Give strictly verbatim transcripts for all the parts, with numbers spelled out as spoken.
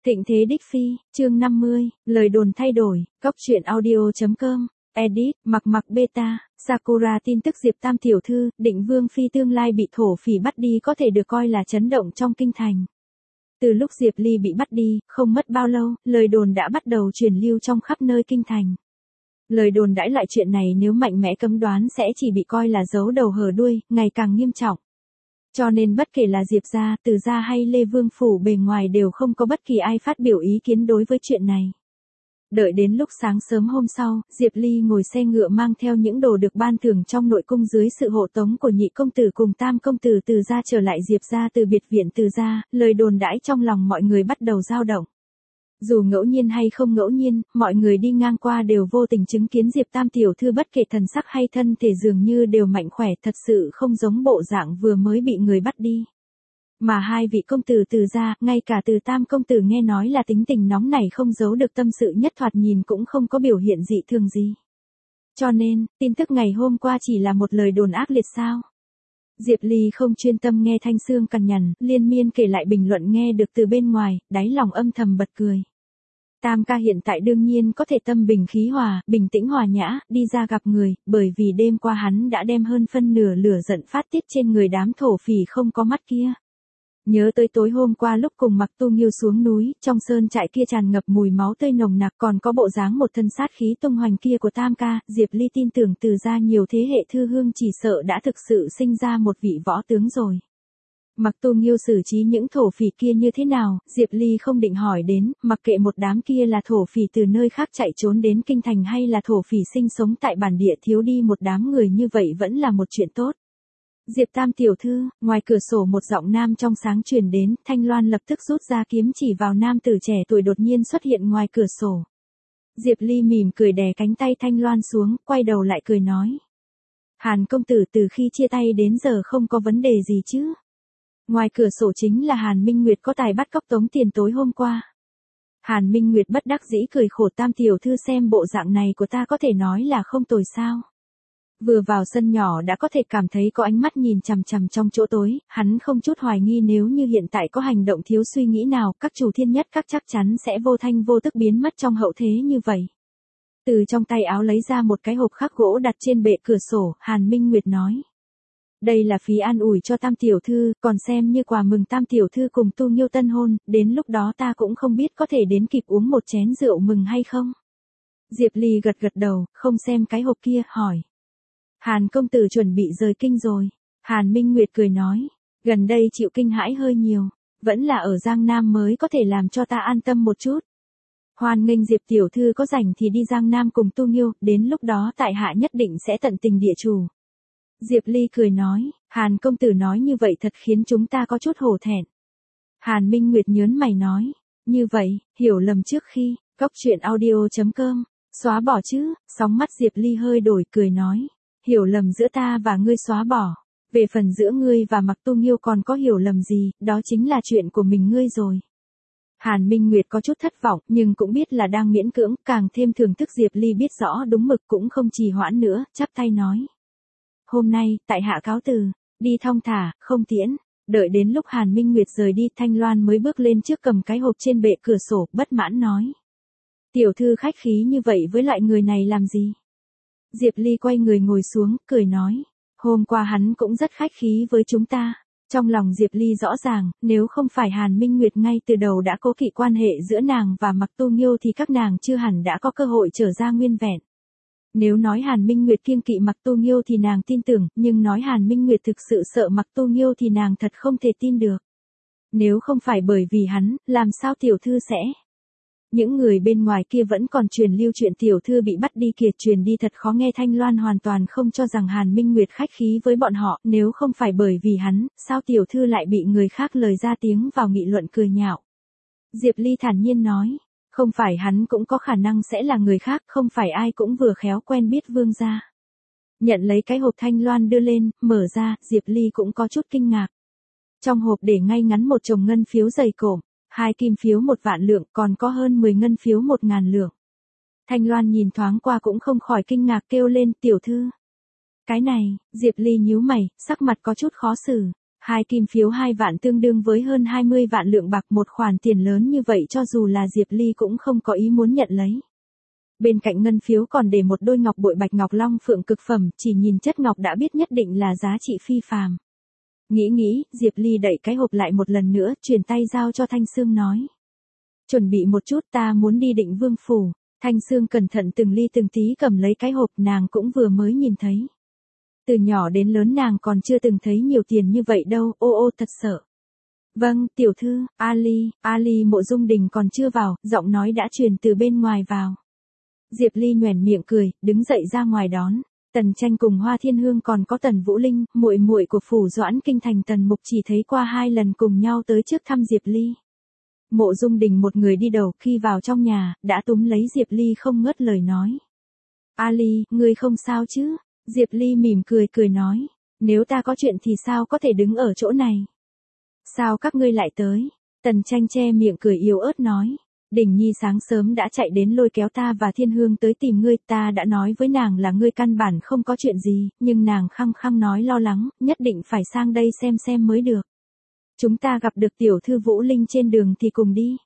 Thịnh thế đích phi, chương năm mươi, lời đồn thay đổi, góc truyện audio chấm com, edit, mặc mặc beta, Sakura tin tức Diệp Tam tiểu thư, định vương phi tương lai bị thổ phỉ bắt đi có thể được coi là chấn động trong kinh thành. Từ lúc Diệp Ly bị bắt đi, không mất bao lâu, lời đồn đã bắt đầu truyền lưu trong khắp nơi kinh thành. Lời đồn đãi loại chuyện này nếu mạnh mẽ cấm đoán sẽ chỉ bị coi là giấu đầu hở đuôi, ngày càng nghiêm trọng. Cho nên bất kể là Diệp gia, Từ gia hay Lê Vương phủ bề ngoài đều không có bất kỳ ai phát biểu ý kiến đối với chuyện này. Đợi đến lúc sáng sớm hôm sau, Diệp Ly ngồi xe ngựa mang theo những đồ được ban thưởng trong nội cung dưới sự hộ tống của nhị công tử cùng tam công tử Từ gia trở lại Diệp gia từ biệt viện Từ gia, lời đồn đãi trong lòng mọi người bắt đầu dao động. Dù ngẫu nhiên hay không ngẫu nhiên, mọi người đi ngang qua đều vô tình chứng kiến Diệp Tam tiểu thư bất kể thần sắc hay thân thể dường như đều mạnh khỏe, thật sự không giống bộ dạng vừa mới bị người bắt đi. Mà hai vị công tử Từ gia, ngay cả Từ Tam công tử nghe nói là tính tình nóng nảy không giấu được tâm sự nhất, thoạt nhìn cũng không có biểu hiện dị thường gì. Cho nên, tin tức ngày hôm qua chỉ là một lời đồn ác liệt sao? Diệp Ly không chuyên tâm nghe Thanh Sương cằn nhằn, liên miên kể lại bình luận nghe được từ bên ngoài, đáy lòng âm thầm bật cười. Tam ca hiện tại đương nhiên có thể tâm bình khí hòa, bình tĩnh hòa nhã, đi ra gặp người, bởi vì đêm qua hắn đã đem hơn phân nửa lửa giận phát tiết trên người đám thổ phỉ không có mắt kia. Nhớ tới tối hôm qua lúc cùng Mặc Tu Nghiêu xuống núi, trong sơn trại kia tràn ngập mùi máu tươi nồng nặc, còn có bộ dáng một thân sát khí tung hoành kia của Tam ca, Diệp Ly tin tưởng Từ gia nhiều thế hệ thư hương chỉ sợ đã thực sự sinh ra một vị võ tướng rồi. Mặc Tu Nghiêu xử trí những thổ phỉ kia như thế nào, Diệp Ly không định hỏi đến, mặc kệ một đám kia là thổ phỉ từ nơi khác chạy trốn đến kinh thành hay là thổ phỉ sinh sống tại bản địa, thiếu đi một đám người như vậy vẫn là một chuyện tốt. Diệp Tam tiểu thư, ngoài cửa sổ một giọng nam trong sáng truyền đến, Thanh Loan lập tức rút ra kiếm chỉ vào nam tử trẻ tuổi đột nhiên xuất hiện ngoài cửa sổ. Diệp Ly mỉm cười đè cánh tay Thanh Loan xuống, quay đầu lại cười nói. Hàn công tử từ khi chia tay đến giờ không có vấn đề gì chứ? Ngoài cửa sổ chính là Hàn Minh Nguyệt có tài bắt cóc tống tiền tối hôm qua. Hàn Minh Nguyệt bất đắc dĩ cười khổ, Tam tiểu thư xem bộ dạng này của ta có thể nói là không tồi sao? Vừa vào sân nhỏ đã có thể cảm thấy có ánh mắt nhìn chằm chằm trong chỗ tối, hắn không chút hoài nghi nếu như hiện tại có hành động thiếu suy nghĩ nào, các chủ thiên nhất các chắc chắn sẽ vô thanh vô tức biến mất trong hậu thế như vậy. Từ trong tay áo lấy ra một cái hộp khắc gỗ đặt trên bệ cửa sổ, Hàn Minh Nguyệt nói. Đây là phí an ủi cho Tam tiểu thư, còn xem như quà mừng Tam tiểu thư cùng Tu Nghiêu tân hôn, đến lúc đó ta cũng không biết có thể đến kịp uống một chén rượu mừng hay không. Diệp Ly gật gật đầu, không xem cái hộp kia, hỏi. Hàn công tử chuẩn bị rời kinh rồi. Hàn Minh Nguyệt cười nói, gần đây chịu kinh hãi hơi nhiều, vẫn là ở Giang Nam mới có thể làm cho ta an tâm một chút. Hoan nghênh Diệp tiểu thư có rảnh thì đi Giang Nam cùng Tu Nghiêu, đến lúc đó tại hạ nhất định sẽ tận tình địa chủ. Diệp Ly cười nói, Hàn công tử nói như vậy thật khiến chúng ta có chút hổ thẹn. Hàn Minh Nguyệt nhớn mày nói, như vậy, hiểu lầm trước khi, góc truyện audio chấm com, xóa bỏ chứ, sóng mắt Diệp Ly hơi đổi cười nói. Hiểu lầm giữa ta và ngươi xóa bỏ. Về phần giữa ngươi và Mặc Tu Nghiêu còn có hiểu lầm gì, đó chính là chuyện của mình ngươi rồi. Hàn Minh Nguyệt có chút thất vọng, nhưng cũng biết là đang miễn cưỡng, càng thêm thưởng thức Diệp Ly biết rõ đúng mực cũng không trì hoãn nữa, chắp tay nói. Hôm nay, tại hạ cáo từ, đi thong thả, không tiễn. Đợi đến lúc Hàn Minh Nguyệt rời đi, Thanh Loan mới bước lên trước cầm cái hộp trên bệ cửa sổ, bất mãn nói. Tiểu thư khách khí như vậy với loại người này làm gì? Diệp Ly quay người ngồi xuống, cười nói, hôm qua hắn cũng rất khách khí với chúng ta. Trong lòng Diệp Ly rõ ràng, nếu không phải Hàn Minh Nguyệt ngay từ đầu đã cố kỵ quan hệ giữa nàng và Mặc Tu Nghiêu thì các nàng chưa hẳn đã có cơ hội trở ra nguyên vẹn. Nếu nói Hàn Minh Nguyệt kiêng kỵ Mặc Tu Nghiêu thì nàng tin tưởng, nhưng nói Hàn Minh Nguyệt thực sự sợ Mặc Tu Nghiêu thì nàng thật không thể tin được. Nếu không phải bởi vì hắn, làm sao tiểu thư sẽ... Những người bên ngoài kia vẫn còn truyền lưu chuyện tiểu thư bị bắt đi kìa, truyền đi thật khó nghe. Thanh Loan hoàn toàn không cho rằng Hàn Minh Nguyệt khách khí với bọn họ, nếu không phải bởi vì hắn, sao tiểu thư lại bị người khác lời ra tiếng vào nghị luận cười nhạo. Diệp Ly thản nhiên nói, không phải hắn cũng có khả năng sẽ là người khác, không phải ai cũng vừa khéo quen biết vương gia. Nhận lấy cái hộp Thanh Loan đưa lên, mở ra, Diệp Ly cũng có chút kinh ngạc. Trong hộp để ngay ngắn một chồng ngân phiếu dày cộm. Hai kim phiếu một vạn lượng, còn có hơn mười ngân phiếu một ngàn lượng. Thanh Loan nhìn thoáng qua cũng không khỏi kinh ngạc kêu lên, tiểu thư. Cái này, Diệp Ly nhíu mày, sắc mặt có chút khó xử. Hai kim phiếu hai vạn tương đương với hơn hai mươi vạn lượng bạc, một khoản tiền lớn như vậy cho dù là Diệp Ly cũng không có ý muốn nhận lấy. Bên cạnh ngân phiếu còn để một đôi ngọc bội bạch ngọc long phượng cực phẩm, chỉ nhìn chất ngọc đã biết nhất định là giá trị phi phàm. Nghĩ nghĩ, Diệp Ly đẩy cái hộp lại một lần nữa, chuyển tay giao cho Thanh Sương nói. Chuẩn bị một chút, ta muốn đi Định Vương phủ. Thanh Sương cẩn thận từng ly từng tí cầm lấy cái hộp, nàng cũng vừa mới nhìn thấy. Từ nhỏ đến lớn nàng còn chưa từng thấy nhiều tiền như vậy đâu, ô ô thật sợ. Vâng, tiểu thư, Ali, Ali Mộ Dung Đình còn chưa vào, giọng nói đã truyền từ bên ngoài vào. Diệp Ly nhoẻn miệng cười, đứng dậy ra ngoài đón. Tần Tranh cùng Hoa Thiên Hương còn có Tần Vũ Linh, muội muội của phủ Doãn Kinh Thành Tần Mục chỉ thấy qua hai lần cùng nhau tới trước thăm Diệp Ly. Mộ Dung Đình một người đi đầu, khi vào trong nhà, đã túm lấy Diệp Ly không ngớt lời nói. Ali, ngươi không sao chứ? Diệp Ly mỉm cười cười nói. Nếu ta có chuyện thì sao có thể đứng ở chỗ này? Sao các ngươi lại tới? Tần Tranh che miệng cười yếu ớt nói. Đình Nhi sáng sớm đã chạy đến lôi kéo ta và Thiên Hương tới tìm ngươi, ta đã nói với nàng là ngươi căn bản không có chuyện gì, nhưng nàng khăng khăng nói lo lắng, nhất định phải sang đây xem xem mới được. Chúng ta gặp được tiểu thư Vũ Linh trên đường thì cùng đi.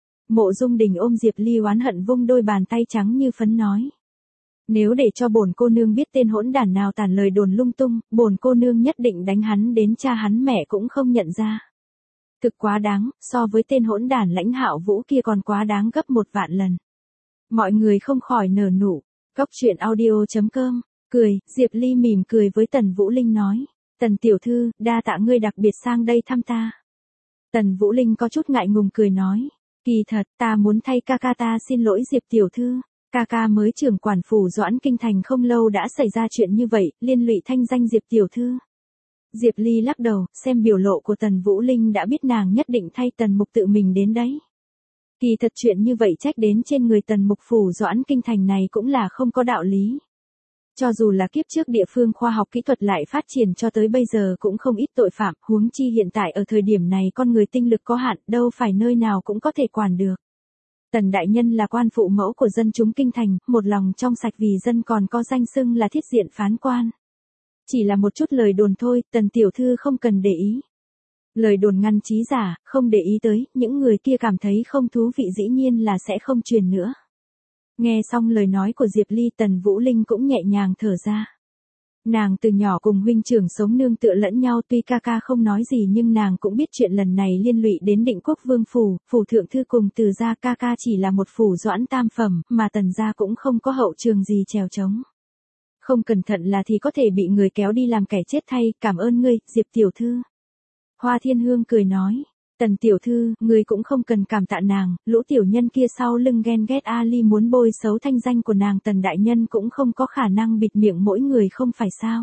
Mộ Dung Đình ôm Diệp Ly oán hận vung đôi bàn tay trắng như phấn nói. Nếu để cho bổn cô nương biết tên hỗn đản nào tản lời đồn lung tung, bổn cô nương nhất định đánh hắn đến cha hắn mẹ cũng không nhận ra. Thực quá đáng, so với tên hỗn đản Lãnh Hạo Vũ kia còn quá đáng gấp một vạn lần. Mọi người không khỏi nở nụ. Cốc truyện audio chấm com, cười, Diệp Ly mỉm cười với Tần Vũ Linh nói. Tần tiểu thư, đa tạ ngươi đặc biệt sang đây thăm ta. Tần Vũ Linh có chút ngại ngùng cười nói. Kỳ thật, ta muốn thay ca ca ta xin lỗi Diệp tiểu thư. Ca ca mới trưởng quản phủ Doãn Kinh Thành không lâu đã xảy ra chuyện như vậy, liên lụy thanh danh Diệp tiểu thư. Diệp Ly lắc đầu, xem biểu lộ của Tần Vũ Linh đã biết nàng nhất định thay Tần Mục tự mình đến đấy. Kỳ thật chuyện như vậy trách đến trên người Tần Mục phủ Doãn Kinh Thành này cũng là không có đạo lý. Cho dù là kiếp trước địa phương khoa học kỹ thuật lại phát triển cho tới bây giờ cũng không ít tội phạm, huống chi hiện tại ở thời điểm này con người tinh lực có hạn, đâu phải nơi nào cũng có thể quản được. Tần đại nhân là quan phụ mẫu của dân chúng Kinh Thành, một lòng trong sạch vì dân, còn có danh xưng là thiết diện phán quan. Chỉ là một chút lời đồn thôi, Tần tiểu thư không cần để ý. Lời đồn ngăn trí giả, không để ý tới, những người kia cảm thấy không thú vị dĩ nhiên là sẽ không truyền nữa. Nghe xong lời nói của Diệp Ly, Tần Vũ Linh cũng nhẹ nhàng thở ra. Nàng từ nhỏ cùng huynh trưởng sống nương tựa lẫn nhau, tuy ca ca không nói gì nhưng nàng cũng biết chuyện lần này liên lụy đến Định Quốc Vương phủ, phủ thượng thư cùng Từ gia, ca ca chỉ là một phủ Doãn tam phẩm, mà Tần gia cũng không có hậu trường gì trèo trống. Không cẩn thận là thì có thể bị người kéo đi làm kẻ chết thay, cảm ơn ngươi, Diệp tiểu thư. Hoa Thiên Hương cười nói. Tần tiểu thư, ngươi cũng không cần cảm tạ nàng, lũ tiểu nhân kia sau lưng ghen ghét Ali muốn bôi xấu thanh danh của nàng, Tần đại nhân cũng không có khả năng bịt miệng mỗi người không phải sao.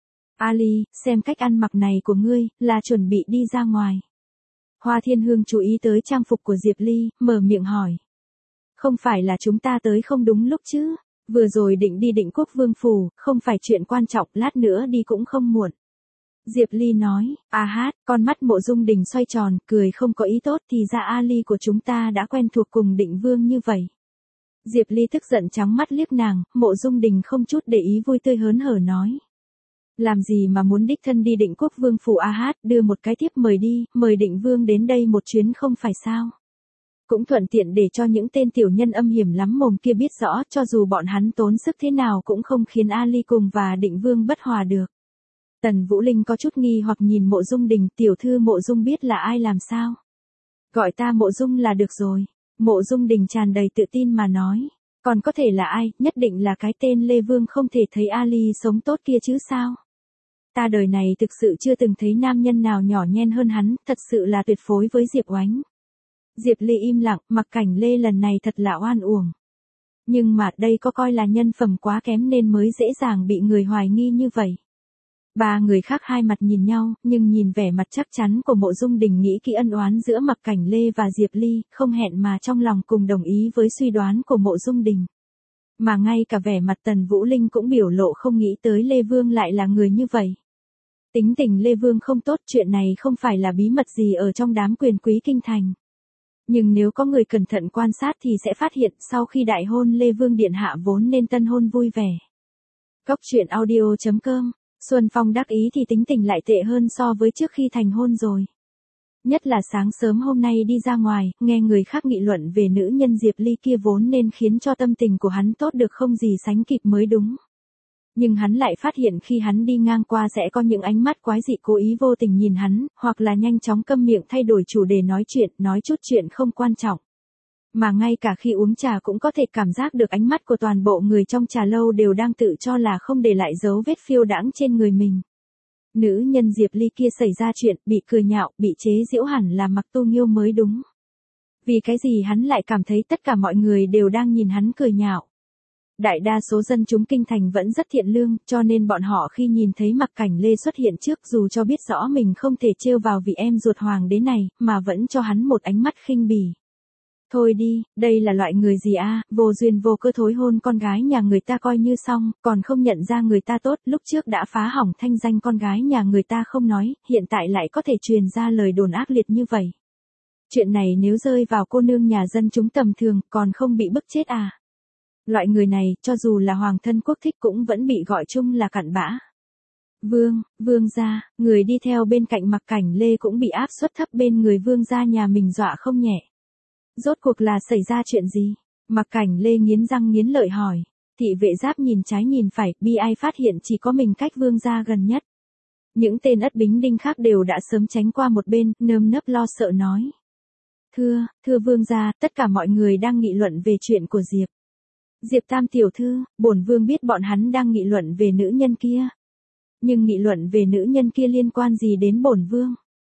Ali, xem cách ăn mặc này của ngươi, là chuẩn bị đi ra ngoài. Hoa Thiên Hương chú ý tới trang phục của Diệp Ly, mở miệng hỏi. Không phải là chúng ta tới không đúng lúc chứ, vừa rồi định đi Định Quốc Vương phủ, không phải chuyện quan trọng, lát nữa đi cũng không muộn. Diệp Ly nói, a hát, con mắt Mộ Dung Đình xoay tròn, cười không có ý tốt, thì ra Ali của chúng ta đã quen thuộc cùng Định Vương như vậy. Diệp Ly tức giận trắng mắt liếc nàng, Mộ Dung Đình không chút để ý vui tươi hớn hở nói. Làm gì mà muốn đích thân đi Định Quốc Vương phủ a hát, đưa một cái thiếp mời đi, mời Định Vương đến đây một chuyến không phải sao. Cũng thuận tiện để cho những tên tiểu nhân âm hiểm lắm mồm kia biết rõ, cho dù bọn hắn tốn sức thế nào cũng không khiến Ali cùng và Định Vương bất hòa được. Tần Vũ Linh có chút nghi hoặc nhìn Mộ Dung Đình, tiểu thư Mộ Dung biết là ai làm sao? Gọi ta Mộ Dung là được rồi. Mộ Dung Đình tràn đầy tự tin mà nói. Còn có thể là ai, nhất định là cái tên Lê Vương không thể thấy Ali sống tốt kia chứ sao? Ta đời này thực sự chưa từng thấy nam nhân nào nhỏ nhen hơn hắn, thật sự là tuyệt phối với Diệp Oánh. Diệp Ly im lặng, Mặc Cảnh Lê lần này thật là oan uổng. Nhưng mà đây có coi là nhân phẩm quá kém nên mới dễ dàng bị người hoài nghi như vậy. Ba người khác hai mặt nhìn nhau, nhưng nhìn vẻ mặt chắc chắn của Mộ Dung Đình nghĩ kỹ ân oán giữa Mặc Cảnh Lê và Diệp Ly, không hẹn mà trong lòng cùng đồng ý với suy đoán của Mộ Dung Đình. Mà ngay cả vẻ mặt Tần Vũ Linh cũng biểu lộ không nghĩ tới Lê Vương lại là người như vậy. Tính tình Lê Vương không tốt, chuyện này không phải là bí mật gì ở trong đám quyền quý kinh thành. Nhưng nếu có người cẩn thận quan sát thì sẽ phát hiện sau khi đại hôn Lê Vương điện hạ vốn nên tân hôn vui vẻ. Cốc truyện audio chấm com Xuân Phong đắc ý thì tính tình lại tệ hơn so với trước khi thành hôn rồi. Nhất là sáng sớm hôm nay đi ra ngoài, nghe người khác nghị luận về nữ nhân Diệp Ly kia vốn nên khiến cho tâm tình của hắn tốt được không gì sánh kịp mới đúng. Nhưng hắn lại phát hiện khi hắn đi ngang qua sẽ có những ánh mắt quái dị cố ý vô tình nhìn hắn, hoặc là nhanh chóng câm miệng thay đổi chủ đề nói chuyện, nói chút chuyện không quan trọng. Mà ngay cả khi uống trà cũng có thể cảm giác được ánh mắt của toàn bộ người trong trà lâu đều đang tự cho là không để lại dấu vết phiêu đãng trên người mình. Nữ nhân Diệp Ly kia xảy ra chuyện, bị cười nhạo, bị chế giễu hẳn là Mặc Tu Nghiêu mới đúng. Vì cái gì hắn lại cảm thấy tất cả mọi người đều đang nhìn hắn cười nhạo. Đại đa số dân chúng kinh thành vẫn rất thiện lương, cho nên bọn họ khi nhìn thấy Mặc Cảnh Lê xuất hiện trước dù cho biết rõ mình không thể trêu vào vị em ruột hoàng đế này, mà vẫn cho hắn một ánh mắt khinh bỉ. Thôi đi, đây là loại người gì a, vô duyên vô cớ thối hôn con gái nhà người ta coi như xong, còn không nhận ra người ta tốt, lúc trước đã phá hỏng thanh danh con gái nhà người ta không nói, hiện tại lại có thể truyền ra lời đồn ác liệt như vậy. Chuyện này nếu rơi vào cô nương nhà dân chúng tầm thường, còn không bị bức chết à? Loại người này, cho dù là hoàng thân quốc thích cũng vẫn bị gọi chung là cặn bã. Vương, vương gia, người đi theo bên cạnh Mặc Cảnh Lê cũng bị áp suất thấp bên người vương gia nhà mình dọa không nhẹ. Rốt cuộc là xảy ra chuyện gì? Mặc Cảnh Lê nghiến răng nghiến lợi hỏi. Thị vệ giáp nhìn trái nhìn phải, bi ai phát hiện chỉ có mình cách vương gia gần nhất. Những tên ất bính đinh khác đều đã sớm tránh qua một bên, nơm nớp lo sợ nói. Thưa, thưa vương gia, tất cả mọi người đang nghị luận về chuyện của Diệp. Diệp Tam tiểu thư, bổn vương biết bọn hắn đang nghị luận về nữ nhân kia. Nhưng nghị luận về nữ nhân kia liên quan gì đến bổn vương?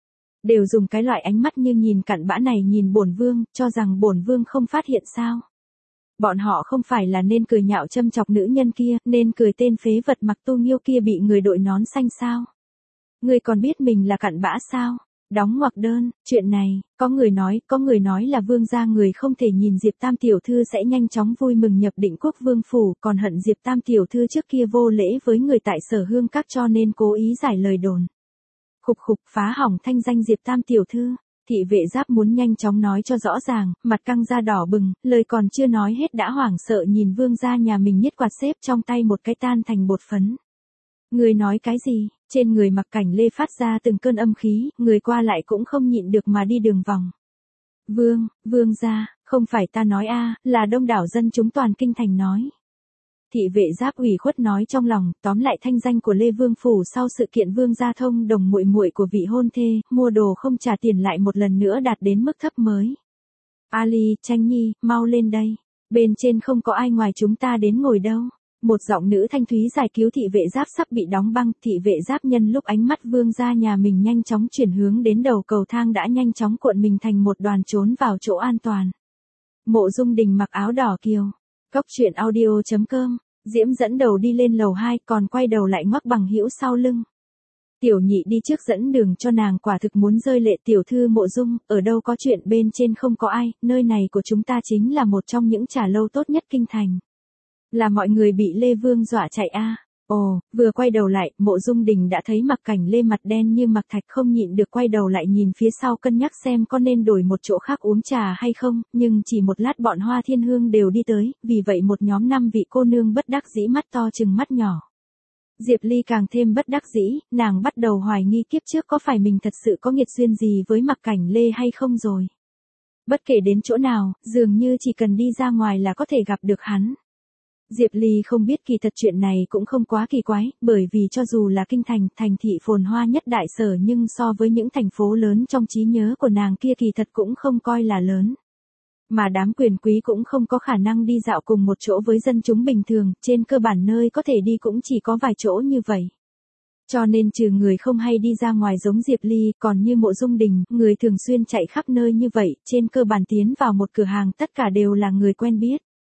Đều dùng cái loại ánh mắt như nhìn cặn bã này nhìn bổn vương, cho rằng bổn vương không phát hiện sao? Bọn họ không phải là nên cười nhạo châm chọc nữ nhân kia, nên cười tên phế vật Mặc Tu Nghiêu kia bị người đội nón xanh sao? Ngươi còn biết mình là cặn bã sao? Đóng ngoặc đơn, chuyện này, có người nói, có người nói là vương gia người không thể nhìn Diệp Tam tiểu thư sẽ nhanh chóng vui mừng nhập định quốc vương phủ, còn hận Diệp Tam tiểu thư trước kia vô lễ với người tại Sở Hương Các cho nên cố ý giải lời đồn. Khục khục, phá hỏng thanh danh Diệp Tam tiểu thư. Thị vệ giáp muốn nhanh chóng nói cho rõ ràng, mặt căng da đỏ bừng, lời còn chưa nói hết đã hoảng sợ nhìn vương gia nhà mình nhét quạt xếp trong tay một cái tan thành bột phấn. Người nói cái gì? Trên người Mặc Cảnh Lê phát ra từng cơn âm khí, người qua lại cũng không nhịn được mà đi đường vòng. Vương, vương gia, không phải ta nói a, là đông đảo dân chúng toàn kinh thành nói. Thị vệ giáp ủy khuất nói trong lòng, tóm lại thanh danh của Lê Vương phủ sau sự kiện vương gia thông đồng muội muội của vị hôn thê, mua đồ không trả tiền lại một lần nữa đạt đến mức thấp mới. Ali, Tranh Nhi, mau lên đây. Bên trên không có ai ngoài chúng ta đến ngồi đâu. Một giọng nữ thanh thúy giải cứu thị vệ giáp sắp bị đóng băng, thị vệ giáp nhân lúc ánh mắt vương gia nhà mình nhanh chóng chuyển hướng đến đầu cầu thang đã nhanh chóng cuộn mình thành một đoàn trốn vào chỗ an toàn. Mộ Dung Đình mặc áo đỏ kiều. Cốc truyện audio chấm com, Diễm dẫn đầu đi lên lầu hai còn quay đầu lại ngoắc bằng hữu sau lưng. Tiểu nhị đi trước dẫn đường cho nàng quả thực muốn rơi lệ. Tiểu thư Mộ Dung, ở đâu có chuyện bên trên không có ai, nơi này của chúng ta chính là một trong những trà lâu tốt nhất kinh thành. Là mọi người bị Lê Vương dọa chạy a. À. Ồ, vừa quay đầu lại, Mộ Dung Đình đã thấy Mặc Cảnh Lê mặt đen như mặc thạch không nhịn được quay đầu lại nhìn phía sau cân nhắc xem có nên đổi một chỗ khác uống trà hay không, nhưng chỉ một lát bọn Hoa Thiên Hương đều đi tới, vì vậy một nhóm năm vị cô nương bất đắc dĩ mắt to chừng mắt nhỏ. Diệp Ly càng thêm bất đắc dĩ, nàng bắt đầu hoài nghi kiếp trước có phải mình thật sự có nghiệt duyên gì với Mặc Cảnh Lê hay không rồi. Bất kể đến chỗ nào, dường như chỉ cần đi ra ngoài là có thể gặp được hắn. Diệp Ly không biết kỳ thật chuyện này cũng không quá kỳ quái, bởi vì cho dù là kinh thành, thành thị phồn hoa nhất đại sở nhưng so với những thành phố lớn trong trí nhớ của nàng kia kỳ thật cũng không coi là lớn. Mà đám quyền quý cũng không có khả năng đi dạo cùng một chỗ với dân chúng bình thường, trên cơ bản nơi có thể đi cũng chỉ có vài chỗ như vậy. Cho nên trừ người không hay đi ra ngoài giống Diệp Ly, còn như Mộ Dung Đình, người thường xuyên chạy khắp nơi như vậy, trên cơ bản tiến vào một cửa hàng tất cả đều là người quen biết.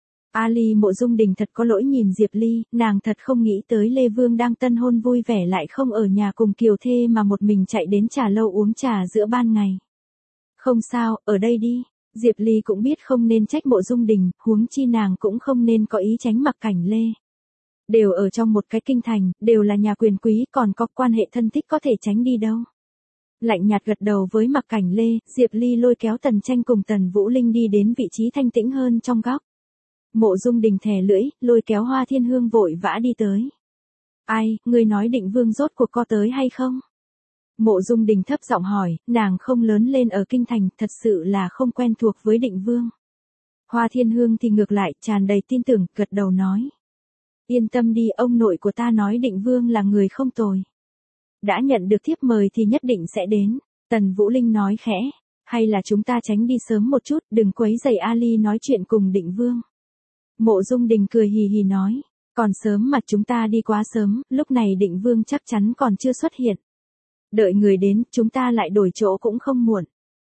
Ali Mộ Dung Đình thật có lỗi nhìn Diệp Ly, nàng thật không nghĩ tới Lê Vương đang tân hôn vui vẻ lại không ở nhà cùng kiều thê mà một mình chạy đến trà lâu uống trà giữa ban ngày. Không sao, ở đây đi. Diệp Ly cũng biết không nên trách Mộ Dung Đình, huống chi nàng cũng không nên có ý tránh Mặc Cảnh Lê. Đều ở trong một cái kinh thành, đều là nhà quyền quý còn có quan hệ thân thích có thể tránh đi đâu. Lạnh nhạt gật đầu với Mặc Cảnh Lê, Diệp Ly lôi kéo Tần Tranh cùng Tần Vũ Linh đi đến vị trí thanh tĩnh hơn trong góc. Mộ Dung Đình thè lưỡi, lôi kéo Hoa Thiên Hương vội vã đi tới. Ai, ngươi nói Định Vương rốt cuộc có tới hay không? Mộ Dung Đình thấp giọng hỏi, nàng không lớn lên ở kinh thành, thật sự là không quen thuộc với Định Vương. Hoa Thiên Hương thì ngược lại, tràn đầy tin tưởng, gật đầu nói. Yên tâm đi, ông nội của ta nói Định Vương là người không tồi. Đã nhận được thiếp mời thì nhất định sẽ đến. Tần Vũ Linh nói khẽ, hay là chúng ta tránh đi sớm một chút, đừng quấy rầy Ali nói chuyện cùng Định Vương. Mộ Dung Đình cười hì hì nói, còn sớm mà chúng ta đi quá sớm, lúc này Định Vương chắc chắn còn chưa xuất hiện. Đợi người đến, chúng ta lại đổi chỗ cũng không muộn.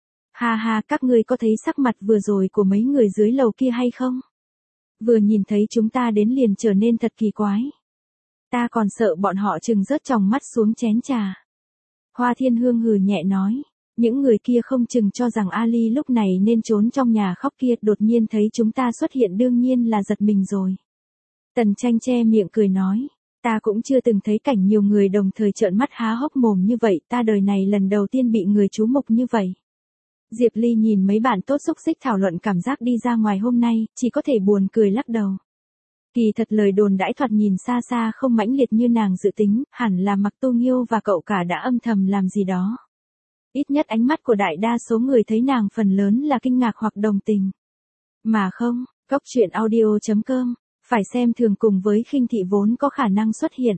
Ha ha, các ngươi có thấy sắc mặt vừa rồi của mấy người dưới lầu kia hay không? Vừa nhìn thấy chúng ta đến liền trở nên thật kỳ quái. Ta còn sợ bọn họ chừng rớt tròng mắt xuống chén trà. Hoa Thiên Hương hừ nhẹ nói, những người kia không chừng cho rằng Ali lúc này nên trốn trong nhà khóc kia, đột nhiên thấy chúng ta xuất hiện đương nhiên là giật mình rồi. Tần Tranh che miệng cười nói, ta cũng chưa từng thấy cảnh nhiều người đồng thời trợn mắt há hốc mồm như vậy, ta đời này lần đầu tiên bị người chú mục như vậy. Diệp Ly nhìn mấy bạn tốt xúc xích thảo luận cảm giác đi ra ngoài hôm nay, chỉ có thể buồn cười lắc đầu. Kỳ thật lời đồn đãi thoạt nhìn xa xa không mãnh liệt như nàng dự tính, hẳn là Mặc Tô Nghiêu và cậu cả đã âm thầm làm gì đó. Ít nhất ánh mắt của đại đa số người thấy nàng phần lớn là kinh ngạc hoặc đồng tình. Mà không, Cốc Truyện Audio chấm com, phải xem thường cùng với khinh thị vốn có khả năng xuất hiện.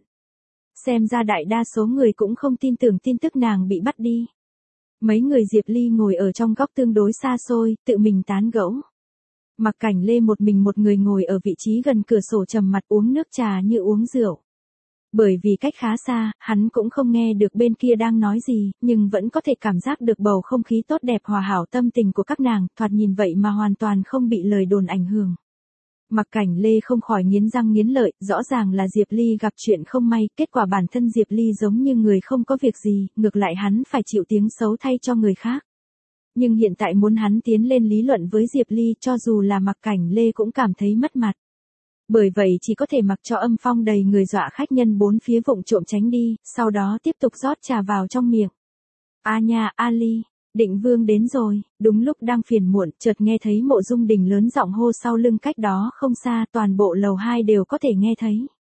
Xem ra đại đa số người cũng không tin tưởng tin tức nàng bị bắt đi. Mấy người Diệp Ly ngồi ở trong góc tương đối xa xôi, tự mình tán gẫu. Mặc Cảnh Lê một mình một người ngồi ở vị trí gần cửa sổ trầm mặt uống nước trà như uống rượu. Bởi vì cách khá xa, hắn cũng không nghe được bên kia đang nói gì, nhưng vẫn có thể cảm giác được bầu không khí tốt đẹp hòa hảo tâm tình của các nàng, thoạt nhìn vậy mà hoàn toàn không bị lời đồn ảnh hưởng. Mặc Cảnh Lê không khỏi nghiến răng nghiến lợi, rõ ràng là Diệp Ly gặp chuyện không may, kết quả bản thân Diệp Ly giống như người không có việc gì, ngược lại hắn phải chịu tiếng xấu thay cho người khác. Nhưng hiện tại muốn hắn tiến lên lý luận với Diệp Ly, cho dù là Mặc Cảnh Lê cũng cảm thấy mất mặt. Bởi vậy chỉ có thể mặc cho âm phong đầy người dọa khách nhân bốn phía vụng trộm tránh đi, sau đó tiếp tục rót trà vào trong miệng. A nha, Ali, Định Vương đến rồi. Đúng lúc đang phiền muộn, chợt nghe thấy Mộ Dung Đình lớn giọng hô sau lưng cách đó không xa, toàn bộ lầu hai đều có thể nghe thấy.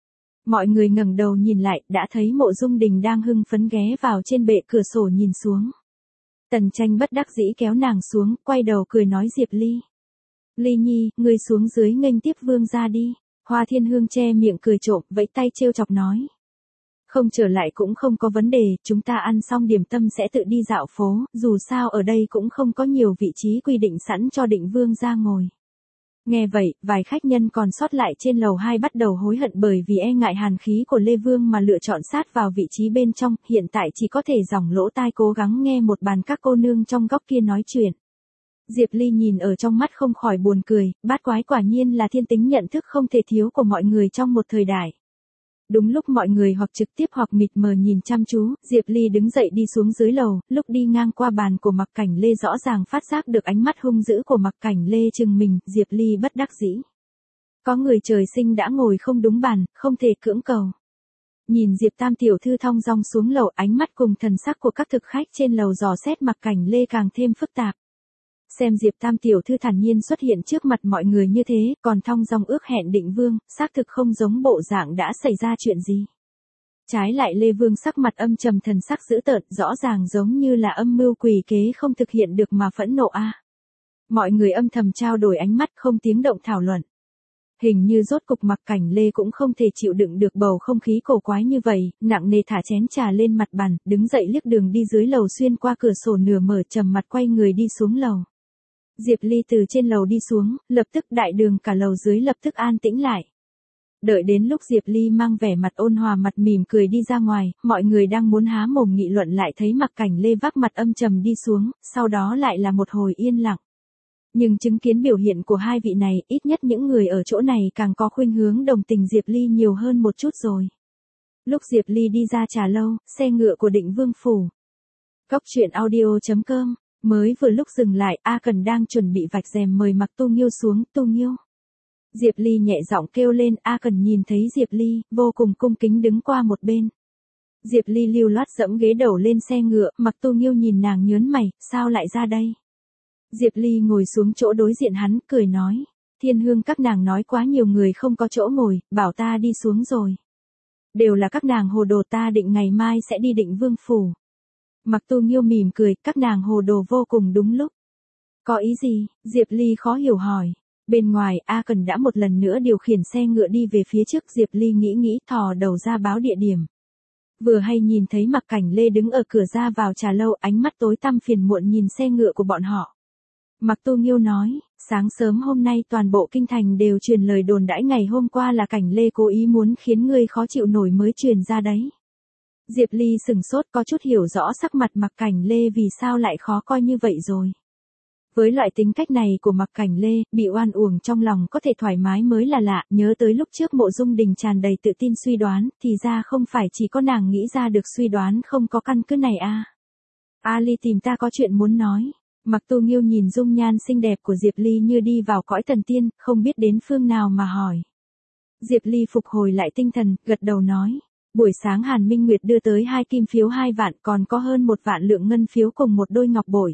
Mọi người ngẩng đầu nhìn lại, đã thấy Mộ Dung Đình đang hưng phấn ghé vào trên bệ cửa sổ nhìn xuống. Tần Tranh bất đắc dĩ kéo nàng xuống, quay đầu cười nói Diệp Ly. Ly Nhi, ngươi xuống dưới nghênh tiếp vương ra đi. Hoa Thiên Hương che miệng cười trộm, vẫy tay trêu chọc nói. Không trở lại cũng không có vấn đề, chúng ta ăn xong điểm tâm sẽ tự đi dạo phố, dù sao ở đây cũng không có nhiều vị trí quy định sẵn cho Định Vương ra ngồi. Nghe vậy, vài khách nhân còn sót lại trên lầu hai bắt đầu hối hận bởi vì e ngại hàn khí của Lê Vương mà lựa chọn sát vào vị trí bên trong, hiện tại chỉ có thể dòng lỗ tai cố gắng nghe một bàn các cô nương trong góc kia nói chuyện. Diệp Ly nhìn ở trong mắt không khỏi buồn cười, bát quái quả nhiên là thiên tính nhận thức không thể thiếu của mọi người trong một thời đại. Đúng lúc mọi người hoặc trực tiếp hoặc mịt mờ nhìn chăm chú, Diệp Ly đứng dậy đi xuống dưới lầu, lúc đi ngang qua bàn của Mặc Cảnh Lê rõ ràng phát giác được ánh mắt hung dữ của Mặc Cảnh Lê chừng mình, Diệp Ly bất đắc dĩ. Có người trời sinh đã ngồi không đúng bàn, không thể cưỡng cầu. Nhìn Diệp Tam tiểu thư thong dong xuống lầu, ánh mắt cùng thần sắc của các thực khách trên lầu dò xét Mặc Cảnh Lê càng thêm phức tạp. Xem Diệp Tam tiểu thư thản nhiên xuất hiện trước mặt mọi người như thế, còn thong dong ước hẹn Định Vương, xác thực không giống bộ dạng đã xảy ra chuyện gì. Trái lại Lê Vương sắc mặt âm trầm thần sắc dữ tợn, rõ ràng giống như là âm mưu quỷ kế không thực hiện được mà phẫn nộ a. À. Mọi người âm thầm trao đổi ánh mắt không tiếng động thảo luận. Hình như rốt cục Mặc Cảnh Lê cũng không thể chịu đựng được bầu không khí cổ quái như vậy, nặng nề thả chén trà lên mặt bàn, đứng dậy liếc đường đi dưới lầu xuyên qua cửa sổ nửa mở trầm mặt quay người đi xuống lầu. Diệp Ly từ trên lầu đi xuống, lập tức đại đường cả lầu dưới lập tức an tĩnh lại. Đợi đến lúc Diệp Ly mang vẻ mặt ôn hòa mặt mỉm cười đi ra ngoài, mọi người đang muốn há mồm nghị luận lại thấy Mặc Cảnh Lê vác mặt âm trầm đi xuống, sau đó lại là một hồi yên lặng. Nhưng chứng kiến biểu hiện của hai vị này, ít nhất những người ở chỗ này càng có khuynh hướng đồng tình Diệp Ly nhiều hơn một chút rồi. Lúc Diệp Ly đi ra trà lâu, xe ngựa của Định Vương phủ. Cốc Truyện Audio chấm com. Mới vừa lúc dừng lại, A Cần đang chuẩn bị vạch rèm mời Mặc Tu Nghiêu xuống, Tu Nghiêu. Diệp Ly nhẹ giọng kêu lên, A Cần nhìn thấy Diệp Ly, vô cùng cung kính đứng qua một bên. Diệp Ly lưu loát dẫm ghế đầu lên xe ngựa, Mặc Tu Nghiêu nhìn nàng nhớn mày, sao lại ra đây? Diệp Ly ngồi xuống chỗ đối diện hắn, cười nói, Thiên Hương các nàng nói quá nhiều người không có chỗ ngồi, bảo ta đi xuống rồi. Đều là các nàng hồ đồ, ta định ngày mai sẽ đi Định Vương phủ. Mặc Tu Nghiêu mỉm cười, các nàng hồ đồ vô cùng đúng lúc. Có ý gì? Diệp Ly khó hiểu hỏi. Bên ngoài, A Cần đã một lần nữa điều khiển xe ngựa đi về phía trước. Diệp Ly nghĩ nghĩ thò đầu ra báo địa điểm. Vừa hay nhìn thấy Mặc Cảnh Lê đứng ở cửa ra vào trà lâu, ánh mắt tối tăm phiền muộn nhìn xe ngựa của bọn họ. Mặc Tu Nghiêu nói, sáng sớm hôm nay toàn bộ kinh thành đều truyền lời đồn đãi ngày hôm qua là Cảnh Lê cố ý muốn khiến ngươi khó chịu nổi mới truyền ra đấy. Diệp Ly sừng sốt, có chút hiểu rõ sắc mặt Mặc Cảnh Lê vì sao lại khó coi như vậy rồi. Với loại tính cách này của Mặc Cảnh Lê, bị oan uổng trong lòng có thể thoải mái mới là lạ, nhớ tới lúc trước Mộ Dung Đình tràn đầy tự tin suy đoán, thì ra không phải chỉ có nàng nghĩ ra được suy đoán không có căn cứ này à. Ali tìm ta có chuyện muốn nói. Mặc Tu Nghiêu nhìn dung nhan xinh đẹp của Diệp Ly như đi vào cõi thần tiên, không biết đến phương nào mà hỏi. Diệp Ly phục hồi lại tinh thần, gật đầu nói. Buổi sáng Hàn Minh Nguyệt đưa tới hai kim phiếu hai vạn, còn có hơn một vạn lượng ngân phiếu cùng một đôi ngọc bội.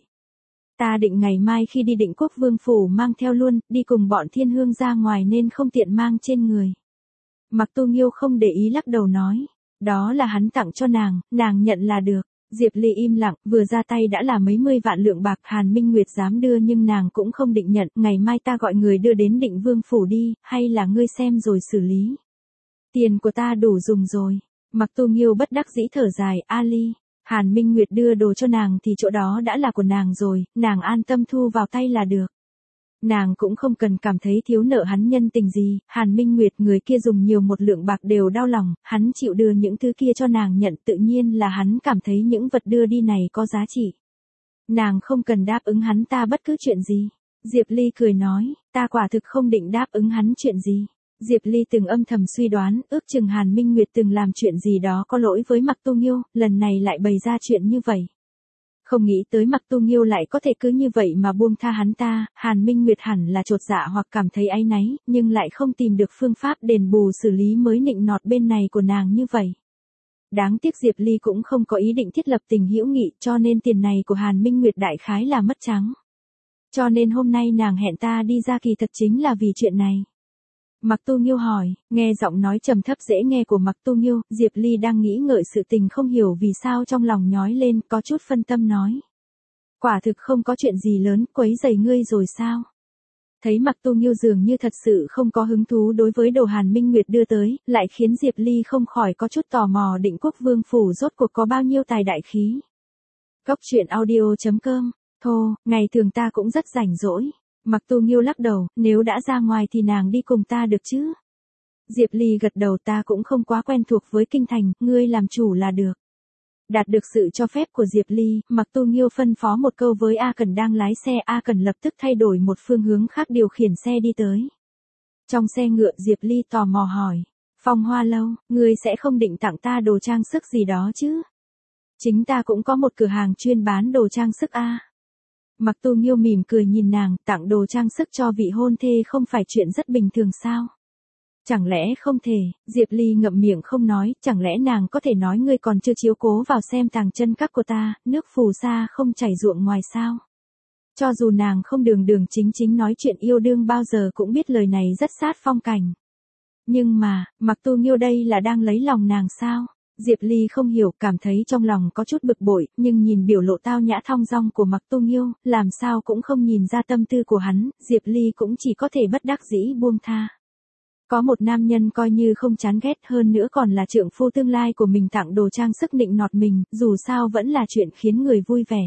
Ta định ngày mai khi đi Định Quốc Vương phủ mang theo luôn, đi cùng bọn thiên hương ra ngoài nên không tiện mang trên người. Mặc Tu Nghiêu không để ý lắc đầu nói. Đó là hắn tặng cho nàng, nàng nhận là được. Diệp Ly im lặng, vừa ra tay đã là mấy mươi vạn lượng bạc. Hàn Minh Nguyệt dám đưa nhưng nàng cũng không định nhận. Ngày mai ta gọi người đưa đến Định Vương phủ đi, hay là ngươi xem rồi xử lý. Tiền của ta đủ dùng rồi. Mặc Tu Nghiêu bất đắc dĩ thở dài. Ali, Hàn Minh Nguyệt đưa đồ cho nàng thì chỗ đó đã là của nàng rồi, nàng an tâm thu vào tay là được. Nàng cũng không cần cảm thấy thiếu nợ hắn nhân tình gì. Hàn Minh Nguyệt người kia dùng nhiều một lượng bạc đều đau lòng, hắn chịu đưa những thứ kia cho nàng nhận, tự nhiên là hắn cảm thấy những vật đưa đi này có giá trị. Nàng không cần đáp ứng hắn ta bất cứ chuyện gì. Diệp Ly cười nói, ta quả thực không định đáp ứng hắn chuyện gì. Diệp Ly từng âm thầm suy đoán, ước chừng Hàn Minh Nguyệt từng làm chuyện gì đó có lỗi với Mặc Tu Nghiêu, lần này lại bày ra chuyện như vậy. Không nghĩ tới Mặc Tu Nghiêu lại có thể cứ như vậy mà buông tha hắn ta. Hàn Minh Nguyệt hẳn là chột dạ hoặc cảm thấy áy náy, nhưng lại không tìm được phương pháp đền bù xử lý mới nịnh nọt bên này của nàng như vậy. Đáng tiếc Diệp Ly cũng không có ý định thiết lập tình hữu nghị, cho nên tiền này của Hàn Minh Nguyệt đại khái là mất trắng. Cho nên hôm nay nàng hẹn ta đi ra kỳ thật chính là vì chuyện này. Mặc Tu Nghiêu hỏi, nghe giọng nói trầm thấp dễ nghe của Mặc Tu Nghiêu, Diệp Ly đang nghĩ ngợi sự tình không hiểu vì sao trong lòng nhói lên, có chút phân tâm nói. Quả thực không có chuyện gì lớn, quấy rầy ngươi rồi sao? Thấy Mặc Tu Nghiêu dường như thật sự không có hứng thú đối với đồ Hàn Minh Nguyệt đưa tới, lại khiến Diệp Ly không khỏi có chút tò mò Định Quốc Vương phủ rốt cuộc có bao nhiêu tài đại khí. Góc truyện audio chấm com, thô, ngày thường ta cũng rất rảnh rỗi. Mặc Tu Nghiêu lắc đầu, nếu đã ra ngoài thì nàng đi cùng ta được chứ? Diệp Ly gật đầu, ta cũng không quá quen thuộc với kinh thành, ngươi làm chủ là được. Đạt được sự cho phép của Diệp Ly, Mặc Tu Nghiêu phân phó một câu với A Cần đang lái xe, A Cần lập tức thay đổi một phương hướng khác điều khiển xe đi tới. Trong xe ngựa Diệp Ly tò mò hỏi, Phong Hoa Lâu, ngươi sẽ không định tặng ta đồ trang sức gì đó chứ? Chính ta cũng có một cửa hàng chuyên bán đồ trang sức a. Mặc Tu Nghiêu mỉm cười nhìn nàng, tặng đồ trang sức cho vị hôn thê không phải chuyện rất bình thường sao? Chẳng lẽ không thể? Diệp Ly ngậm miệng không nói, chẳng lẽ nàng có thể nói ngươi còn chưa chiếu cố vào xem tàng chân các của ta, nước phù sa không chảy ruộng ngoài sao? Cho dù nàng không đường đường chính chính nói chuyện yêu đương bao giờ cũng biết lời này rất sát phong cảnh. Nhưng mà, Mặc Tu Nghiêu đây là đang lấy lòng nàng sao? Diệp Ly không hiểu, cảm thấy trong lòng có chút bực bội, nhưng nhìn biểu lộ tao nhã thong dong của Mặc Tu Nghiêu, làm sao cũng không nhìn ra tâm tư của hắn, Diệp Ly cũng chỉ có thể bất đắc dĩ buông tha. Có một nam nhân coi như không chán ghét, hơn nữa còn là trượng phu tương lai của mình tặng đồ trang sức nịnh nọt mình, dù sao vẫn là chuyện khiến người vui vẻ.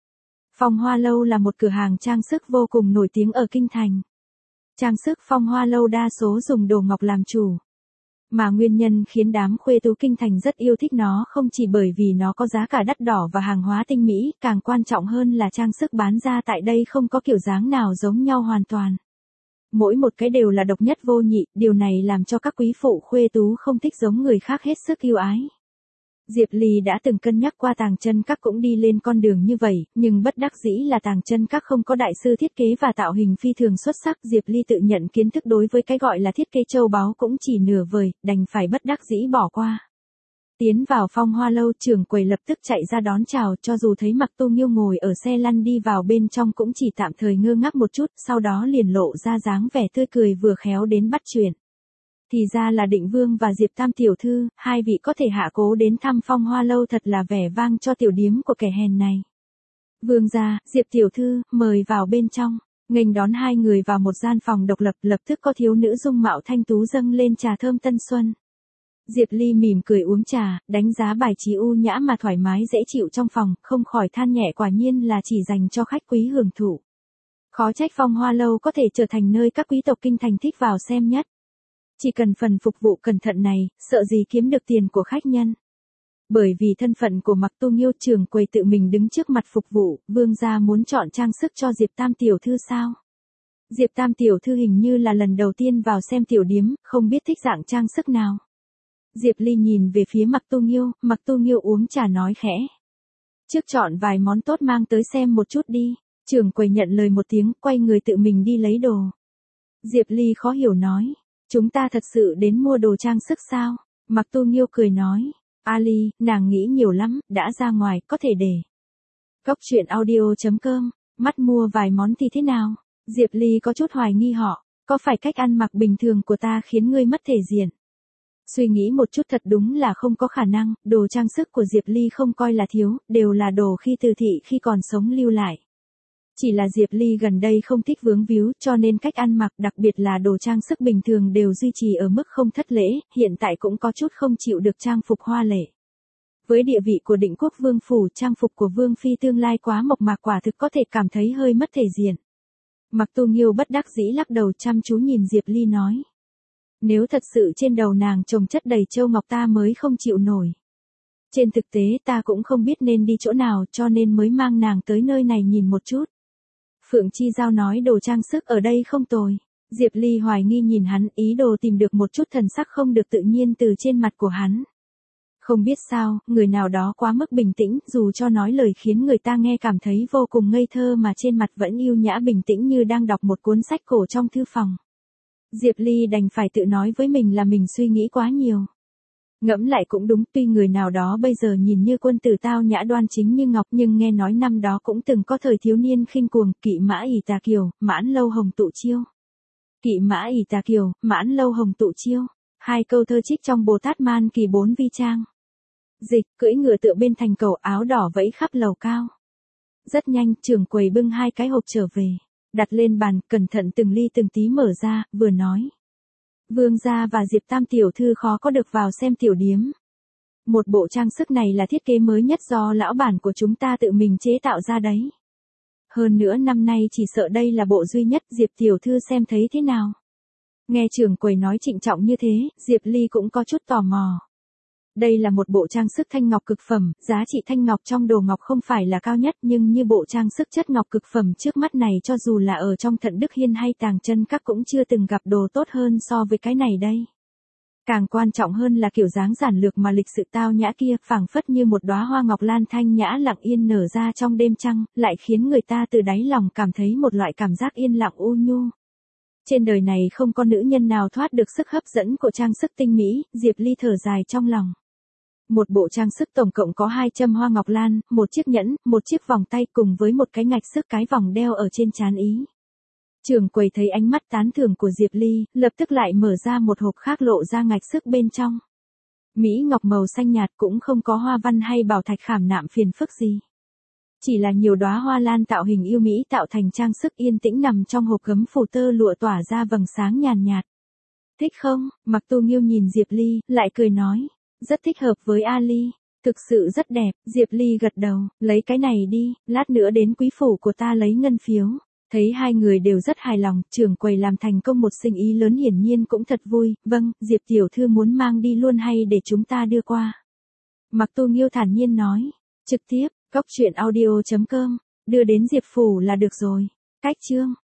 Phong Hoa Lâu là một cửa hàng trang sức vô cùng nổi tiếng ở Kinh Thành. Trang sức Phong Hoa Lâu đa số dùng đồ ngọc làm chủ. Mà nguyên nhân khiến đám khuê tú Kinh Thành rất yêu thích nó không chỉ bởi vì nó có giá cả đắt đỏ và hàng hóa tinh mỹ, càng quan trọng hơn là trang sức bán ra tại đây không có kiểu dáng nào giống nhau hoàn toàn. Mỗi một cái đều là độc nhất vô nhị, điều này làm cho các quý phụ khuê tú không thích giống người khác hết sức yêu ái. Diệp Ly đã từng cân nhắc qua tàng chân các cũng đi lên con đường như vậy, nhưng bất đắc dĩ là tàng chân các không có đại sư thiết kế và tạo hình phi thường xuất sắc. Diệp Ly tự nhận kiến thức đối với cái gọi là thiết kế châu báu cũng chỉ nửa vời, đành phải bất đắc dĩ bỏ qua. Tiến vào Phong Hoa Lâu, trưởng quầy lập tức chạy ra đón chào, cho dù thấy Mặc Tu Nghiêu ngồi ở xe lăn đi vào bên trong cũng chỉ tạm thời ngơ ngác một chút, sau đó liền lộ ra dáng vẻ tươi cười vừa khéo đến bắt chuyện. Thì ra là Định Vương và Diệp Tam tiểu thư, hai vị có thể hạ cố đến thăm Phong Hoa lâu thật là vẻ vang cho tiểu điếm của kẻ hèn này. Vương gia, Diệp tiểu thư, mời vào bên trong. Nghênh đón hai người vào một gian phòng độc lập, lập tức có thiếu nữ dung mạo thanh tú dâng lên trà thơm tân xuân. Diệp Ly mỉm cười uống trà, đánh giá bài trí u nhã mà thoải mái dễ chịu trong phòng, không khỏi than nhẹ quả nhiên là chỉ dành cho khách quý hưởng thụ. Khó trách Phong Hoa lâu có thể trở thành nơi các quý tộc kinh thành thích vào xem nhất. Chỉ cần phần phục vụ cẩn thận này, sợ gì kiếm được tiền của khách nhân. Bởi vì thân phận của Mặc Tu Nghiêu, trưởng quầy tự mình đứng trước mặt phục vụ, vương gia muốn chọn trang sức cho Diệp Tam tiểu thư sao? Diệp Tam tiểu thư hình như là lần đầu tiên vào xem tiểu điếm, không biết thích dạng trang sức nào. Diệp Ly nhìn về phía Mặc Tu Nghiêu, Mặc Tu Nghiêu uống trà nói khẽ. Trước chọn vài món tốt mang tới xem một chút đi. Trưởng quầy nhận lời một tiếng, quay người tự mình đi lấy đồ. Diệp Ly khó hiểu nói. Chúng ta thật sự đến mua đồ trang sức sao? Mặc Tu Nghiêu cười nói. Ali, nàng nghĩ nhiều lắm, đã ra ngoài, có thể để. Cốc truyện audio chấm com, mắt mua vài món thì thế nào? Diệp Ly có chút hoài nghi họ, có phải cách ăn mặc bình thường của ta khiến ngươi mất thể diện? Suy nghĩ một chút thật đúng là không có khả năng, đồ trang sức của Diệp Ly không coi là thiếu, đều là đồ khi từ thị khi còn sống lưu lại. Chỉ là Diệp Ly gần đây không thích vướng víu cho nên cách ăn mặc đặc biệt là đồ trang sức bình thường đều duy trì ở mức không thất lễ, hiện tại cũng có chút không chịu được trang phục hoa lệ. Với địa vị của Định Quốc Vương phủ, trang phục của Vương Phi tương lai quá mộc mạc quả thực có thể cảm thấy hơi mất thể diện. Mặc Tu Nghiêu bất đắc dĩ lắc đầu chăm chú nhìn Diệp Ly nói. Nếu thật sự trên đầu nàng trồng chất đầy châu ngọc ta mới không chịu nổi. Trên thực tế ta cũng không biết nên đi chỗ nào cho nên mới mang nàng tới nơi này nhìn một chút. Phượng Chi Giao nói đồ trang sức ở đây không tồi. Diệp Ly hoài nghi nhìn hắn, ý đồ tìm được một chút thần sắc không được tự nhiên từ trên mặt của hắn. Không biết sao, người nào đó quá mức bình tĩnh, dù cho nói lời khiến người ta nghe cảm thấy vô cùng ngây thơ mà trên mặt vẫn yêu nhã bình tĩnh như đang đọc một cuốn sách cổ trong thư phòng. Diệp Ly đành phải tự nói với mình là mình suy nghĩ quá nhiều. Ngẫm lại cũng đúng, tuy người nào đó bây giờ nhìn như quân tử tao nhã đoan chính như ngọc nhưng nghe nói năm đó cũng từng có thời thiếu niên khinh cuồng, kỵ mã ỷ tà kiều, mãn lâu hồng tụ chiêu. Kỵ mã ỷ tà kiều, mãn lâu hồng tụ chiêu. Hai câu thơ trích trong Bồ Tát Man Kỳ bốn vi trang. Dịch, cưỡi ngựa tựa bên thành cầu, áo đỏ vẫy khắp lầu cao. Rất nhanh, trưởng quầy bưng hai cái hộp trở về. Đặt lên bàn, cẩn thận từng ly từng tí mở ra, vừa nói. Vương gia và Diệp Tam tiểu thư khó có được vào xem tiểu điếm. Một bộ trang sức này là thiết kế mới nhất do lão bản của chúng ta tự mình chế tạo ra đấy. Hơn nữa năm nay chỉ sợ đây là bộ duy nhất, Diệp tiểu thư xem thấy thế nào? Nghe trưởng quầy nói trịnh trọng như thế, Diệp Ly cũng có chút tò mò. Đây là một bộ trang sức thanh ngọc cực phẩm, giá trị thanh ngọc trong đồ ngọc không phải là cao nhất nhưng như bộ trang sức chất ngọc cực phẩm trước mắt này cho dù là ở trong Thận Đức Hiên hay Tàng Chân Các cũng chưa từng gặp đồ tốt hơn so với cái này đây. Càng quan trọng hơn là kiểu dáng giản lược mà lịch sự tao nhã kia, phảng phất như một đóa hoa ngọc lan thanh nhã lặng yên nở ra trong đêm trăng, lại khiến người ta từ đáy lòng cảm thấy một loại cảm giác yên lặng u nhu. Trên đời này không có nữ nhân nào thoát được sức hấp dẫn của trang sức tinh mỹ, Diệp Ly thở dài trong lòng. Một bộ trang sức tổng cộng có hai châm hoa ngọc lan, một chiếc nhẫn, một chiếc vòng tay cùng với một cái ngạch sức cái vòng đeo ở trên trán ý. Trưởng quầy thấy ánh mắt tán thưởng của Diệp Ly, lập tức lại mở ra một hộp khác lộ ra ngạch sức bên trong. Mỹ ngọc màu xanh nhạt cũng không có hoa văn hay bảo thạch khảm nạm phiền phức gì. Chỉ là nhiều đóa hoa lan tạo hình yêu mỹ tạo thành trang sức yên tĩnh nằm trong hộp gấm phủ tơ lụa tỏa ra vầng sáng nhàn nhạt. Thích không? Mặc Tu Nghiêu nhìn Diệp Ly, lại cười nói. Rất thích hợp với Ali, thực sự rất đẹp, Diệp Ly gật đầu, lấy cái này đi, lát nữa đến quý phủ của ta lấy ngân phiếu. Thấy hai người đều rất hài lòng, trưởng quầy làm thành công một sinh ý lớn hiển nhiên cũng thật vui, vâng, Diệp tiểu thư muốn mang đi luôn hay để chúng ta đưa qua. Mặc Tu Nghiêu thản nhiên nói, trực tiếp, cốc truyện audio chấm com, đưa đến Diệp phủ là được rồi. Cách chương